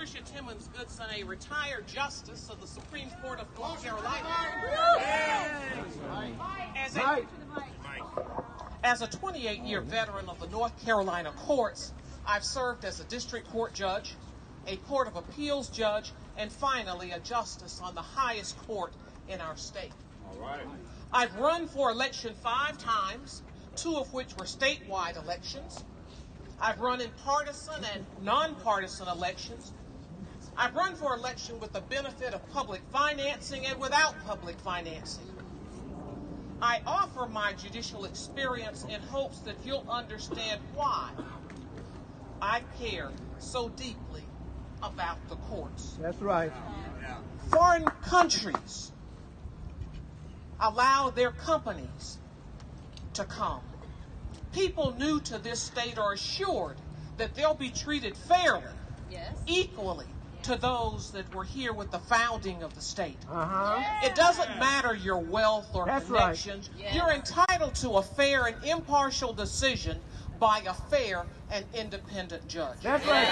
Patricia Timmons Goodson, a retired justice of the Supreme Court of North Carolina. As a 28-year veteran of the North Carolina courts, I've served as a district court judge, a court of appeals judge, and finally a justice on the highest court in our state. All right. I've run for election 5 times, 2 of which were statewide elections. I've run in partisan and nonpartisan elections. I've run for election with the benefit of public financing and without public financing. I offer my judicial experience in hopes that you'll understand why I care so deeply about the courts. That's right. Foreign countries allow their companies to come. People new to this state are assured that they'll be treated fairly, equally to those that were here with the founding of the state. It doesn't matter your wealth or connections. Right. You're entitled to a fair and impartial decision by a fair and independent judge. That's right,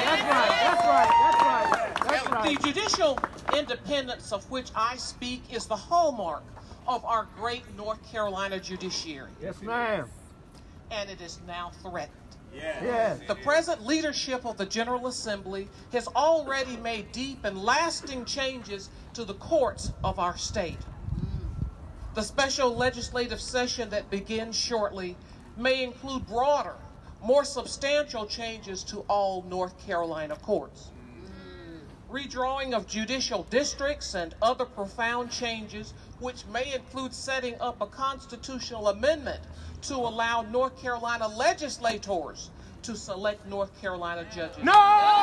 That's right. The judicial independence of which I speak is the hallmark of our great North Carolina judiciary. Yes, ma'am. And it is now threatened. Yes. The present leadership of the General Assembly has already made deep and lasting changes to the courts of our state. The special legislative session that begins shortly may include broader, more substantial changes to all North Carolina courts. Redrawing of judicial districts and other profound changes, which may include setting up a constitutional amendment to allow North Carolina legislators to select North Carolina judges. No!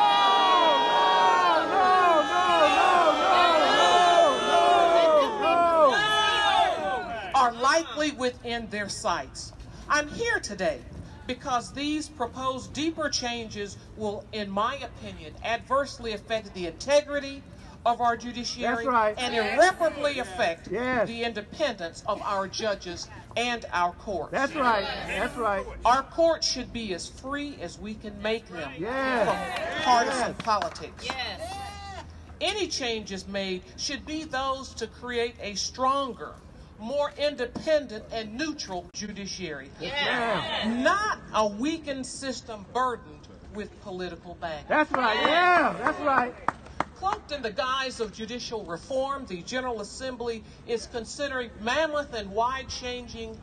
Are likely within their sights. I'm here today because these proposed deeper changes will, in my opinion, adversely affect the integrity of our judiciary and irreparably affect the independence of our judges and our courts. That's right. Our courts should be as free as we can make them from partisan politics. Any changes made should be those to create a stronger, more independent and neutral judiciary. Not a weakened system burdened with political baggage. That's right. That's right. Cloaked in the guise of judicial reform, the General Assembly is considering mammoth and wide-changing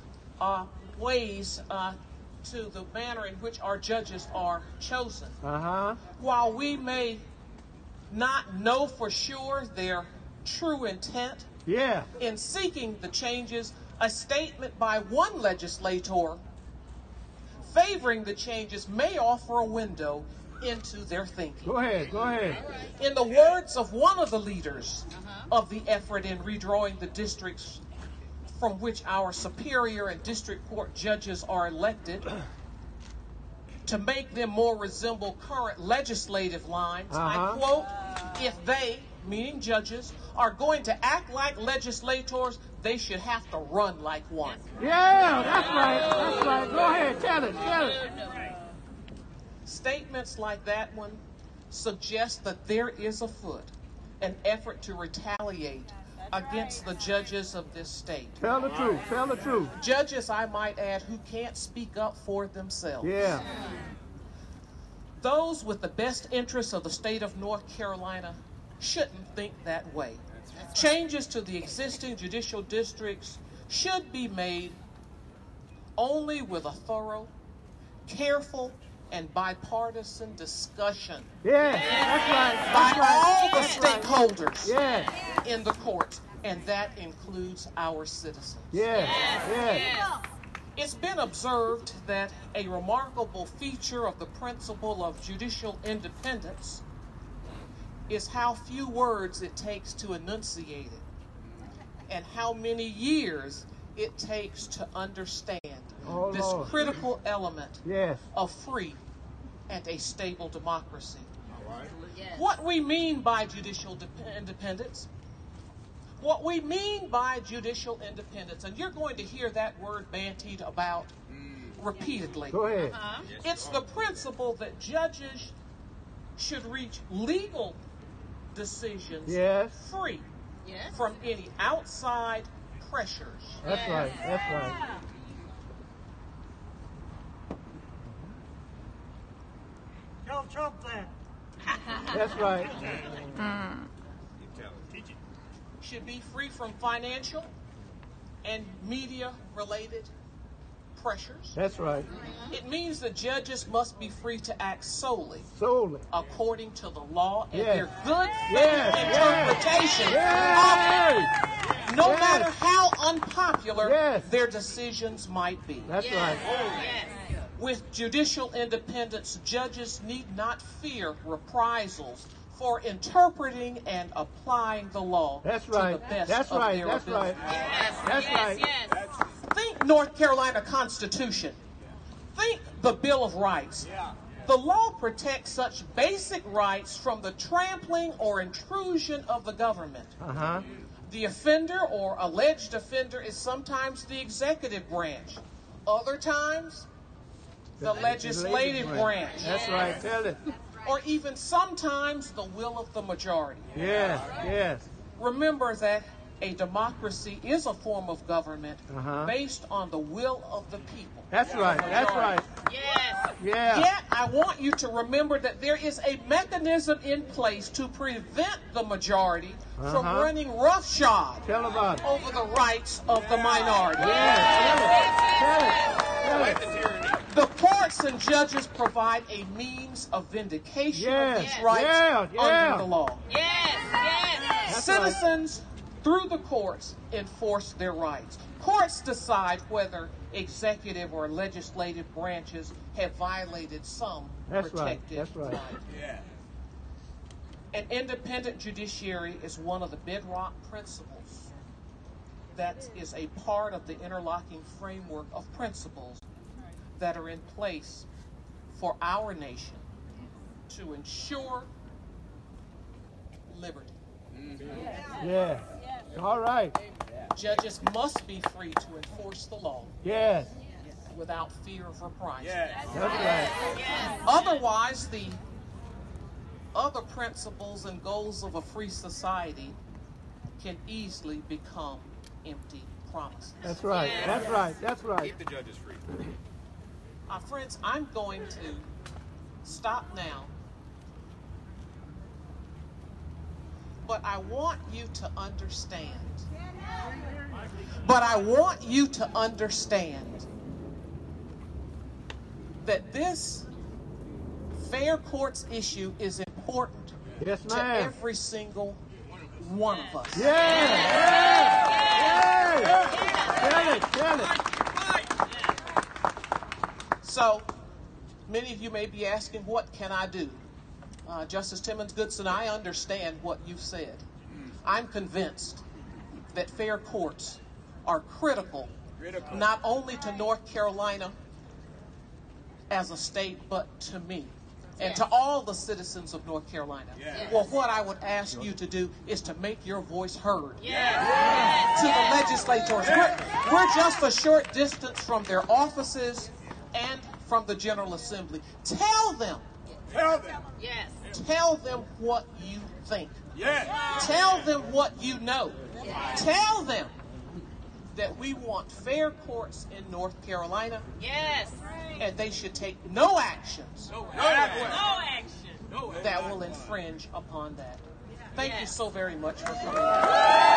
ways to the manner in which our judges are chosen. While we may not know for sure their true intent in seeking the changes, a statement by one legislator favoring the changes may offer a window into their thinking. Go ahead. In the words of one of the leaders of the effort in redrawing the districts from which our superior and district court judges are elected to make them more resemble current legislative lines, I quote, if they, meaning judges, are going to act like legislators, they should have to run like one. That's right. Go ahead, tell it. Statements like that one suggest that there is afoot an effort to retaliate against the judges of this state. Tell the truth. Judges, I might add, who can't speak up for themselves. Those with the best interests of the state of North Carolina shouldn't think that way. Changes to the existing judicial districts should be made only with a thorough, careful, and bipartisan discussion by all the stakeholders in the courts, and that includes our citizens. It's been observed that a remarkable feature of the principle of judicial independence is how few words it takes to enunciate it, and how many years it takes to understand this critical element of free and a stable democracy. What we mean by judicial independence, and you're going to hear that word bandied about repeatedly. Go ahead. It's the principle that judges should reach legal decisions Yes. free Yes. from any outside pressures. That's right. That's right. Tell Trump that. That's right. Should be free from financial and media-related pressures. That's right. It means that judges must be free to act solely Solely. according to the law and Yes. their good faith Yes. interpretation Yes. of it, no Yes. matter how unpopular Yes. their decisions might be. That's right. Yes. With judicial independence, judges need not fear reprisals for interpreting and applying the law That's to right. the best That's of right. their That's ability. right. Yes. That's yes. right. Yes. Think North Carolina Constitution. Think the Bill of Rights. The law protects such basic rights from the trampling or intrusion of the government. Uh-huh. The offender or alleged offender is sometimes the executive branch. Other times, the legislative branch. That's right. Tell it. Or even sometimes the will of the majority. Yes. Yes. Remember that a democracy is a form of government Uh-huh. based on the will of the people. That's right. That's right. Yes. Yeah. Yet, I want you to remember that there is a mechanism in place to prevent the majority from Uh-huh. running roughshod Tell about it. over the rights of the minority. Yes. Tell it. Tell it. The courts and judges provide a means of vindication Yes. of these rights Yeah. under the law. Yes. Yes. That's Citizens, through the courts, enforce their rights. Courts decide whether executive or legislative branches have violated some That's right. protected That's right. right. An independent judiciary is one of the bedrock principles that is a part of the interlocking framework of principles that are in place for our nation to ensure liberty. Yeah. All right. Judges must be free to enforce the law Yes. without fear of reprisal. That's right. Otherwise, the other principles and goals of a free society can easily become empty promises. That's right. That's right. That's right. Keep the judges free. Friends, I'm going to stop now. But I want you to understand. That this fair courts issue is important Yes, to ma'am. every single one of us. Yeah. Yeah. Tell it. So, many of you may be asking, what can I do? Justice Timmons Goodson, I understand what you've said. I'm convinced that fair courts are critical, not only to North Carolina as a state, but to me and to all the citizens of North Carolina. Well, what I would ask you to do is to make your voice heard to the legislators. We're just a short distance from their offices and from the General Assembly. Tell them Yes. Tell them what you think. Yeah. Tell them what you know. Tell them that we want fair courts in North Carolina Yes. and they should take no actions No action. that will infringe upon that. Thank you Yes. so very much for coming.